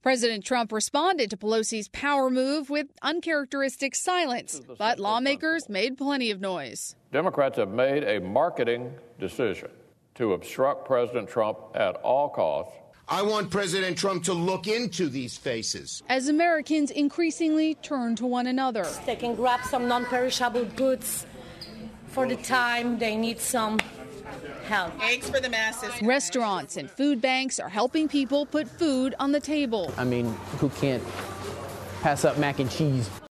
President Trump responded to Pelosi's power move with uncharacteristic silence, but lawmakers made plenty of noise. Democrats have made a marketing decision to obstruct President Trump at all costs. I want President Trump to look into these faces. As Americans increasingly turn to one another. They can grab some non-perishable goods for the time they need some help. Eggs for the masses. Restaurants and food banks are helping people put food on the table. I mean, who can't pass up mac and cheese?